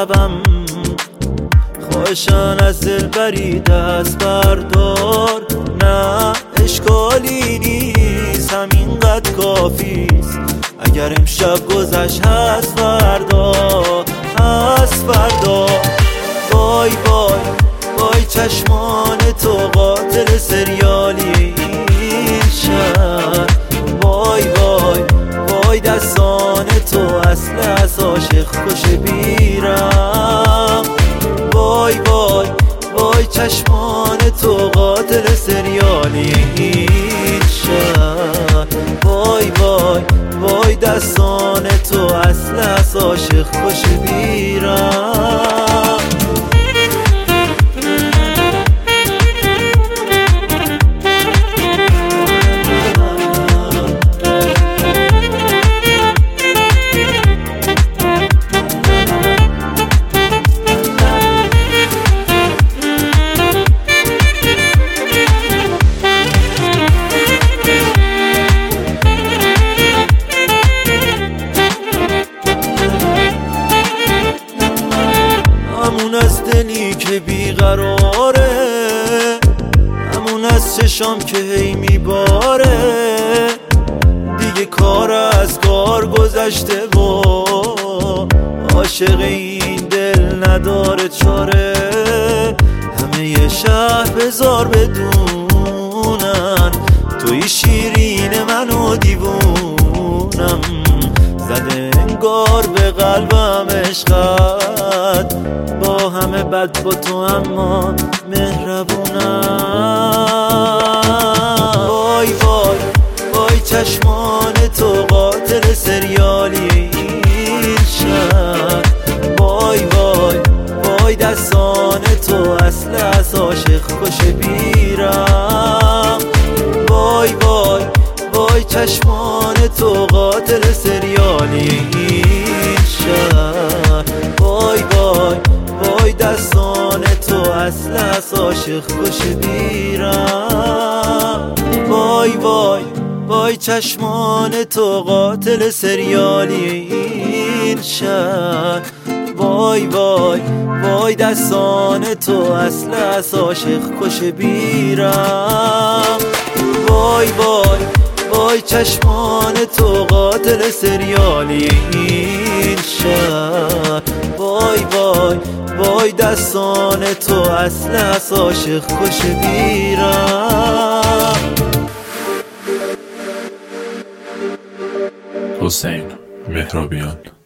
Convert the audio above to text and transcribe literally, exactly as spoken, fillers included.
شبم، خواهشان از دل بری دست بردار. نه اشکالی نیست، همینقدر کافیست. اگر امشب گذشت هست فردا، هست فردا. وای وای وای چشمان تو قاتل سریالی این شهر. وای وای وای دستان تو اصل از عاشق کش بیرم. وای وای وای چشمان تو قاتل سریالی این شهر. وای وای وای دستان تو اصل از عاشق کش بیرم. همون از دلی که بیقراره، همون از چشام که هی میباره. دیگه کار از کار گذشته و عاشق این دل نداره چاره. همه شهر بذار بدونن توی شیرین منو دیوونم. زده انگار به قلبم عشقت، با همه بد با تو اما مهربونم. وای وای وای چشمان تو قاتل سریالی این شهر. وای وای وای دستان تو اصل از عاشق کش بیرم. وای وای وای چشمان تو قاتل سریالی این شهر. وای وای وای دستان تو اصل از عاشق کش بیرم. وای وای وای چشمان تو قاتل سریالی این شهر. وای وای وای دستان تو اصل از عاشق کش بیرم. وای وای وای چشمان تو قاتل سریالی این شهر. وای وای وای دستان تو اصل از عاشق کش بیرم. حسین مهرابیان.